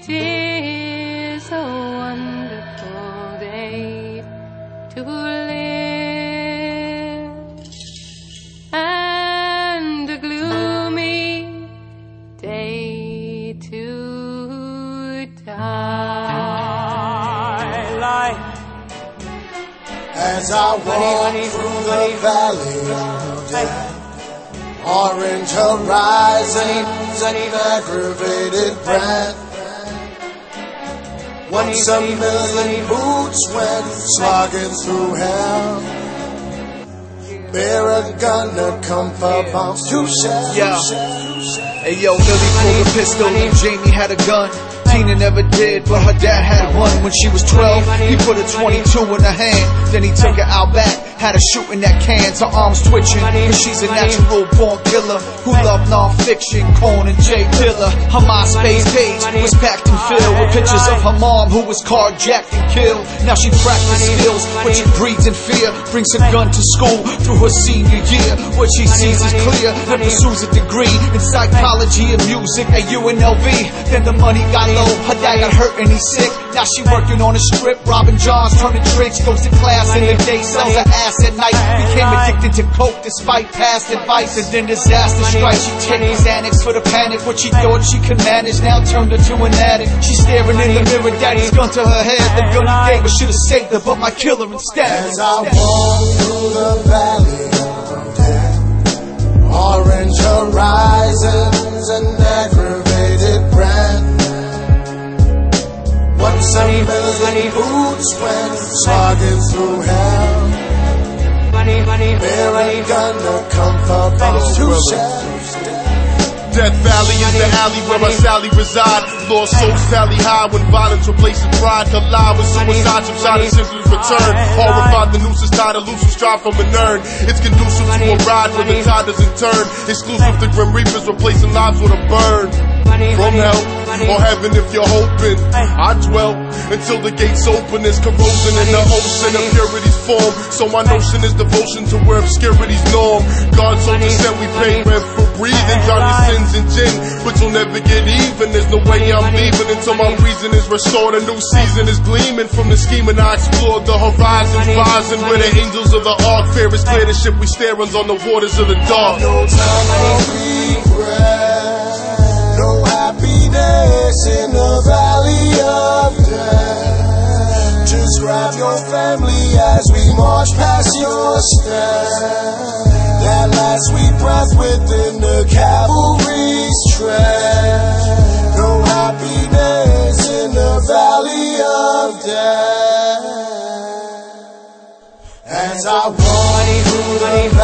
It is a wonderful day to live, and a gloomy day to die. As I walk through the valley of death, orange horizons and aggravated breath. Once a million boots went slogging through hell. Bear a gun to come for bombs to shell. Yeah. Hey yo, Millie pulled a pistol and Jamie had a gun. Tina never did, but her dad had one when she was 12. He put a 22 in her hand, then he took her out back. Had her shooting at cans, her arms twitching, cause she's a natural born killer who loved non-fiction, Corn and Jay Dilla. Her MySpace page was packed and filled with pictures of her mom who was carjacked and killed. Now she practiced skills, but she breathes in fear. Brings a gun to school through her senior year. What she sees is clear, and pursues a degree in psychology and music at UNLV. Then the money got low, her dad got hurt and he's sick. Now she working on a strip, robbing Johns, turning tricks. Goes to class in the day, sells her ass at night. Became addicted to coke despite past advice. And then disaster strikes. She takes Xanax for the panic. What she thought she could manage now turned her to an addict. She's staring in the mirror, daddy's gun to her head. The gun he gave her should've saved her, but my killer instead. As I walk through the valley of death, orange horizons and aggravated breath. Once a million boots went slogging through hell. Bear a gun to comfort bombs to shell. Death Valley is the alley where my Sally reside. Lost souls tally high when violence replaces pride. Collide with suicide, subsided symptoms return. Horrified, the noose is tied, elusive strive from an urn. It's conducive to a ride where the tide doesn't turn. Exclusive to Grim Reapers, replacing lives with a burn. From hell or heaven if you're hoping. I dwell until the gates open. There's corrosion in the ocean, impurities form. So my notion is devotion to where obscurity's norm. God's own descent, we pay rent for breathing. Drown your sins in gin, but you'll never get even. There's no way I'm leaving until my reason is restored. A new season is gleaming from the scheming. I explored the horizons, rising where the angels of the ark. Fear is clear, the ship we steer runs on the waters of the dark. No time for regret, no happiness in the valley of death. Just grab your family as we march past your step. That last sweet breath within the cavalry's tread. No happiness in the valley of death. As I walk through the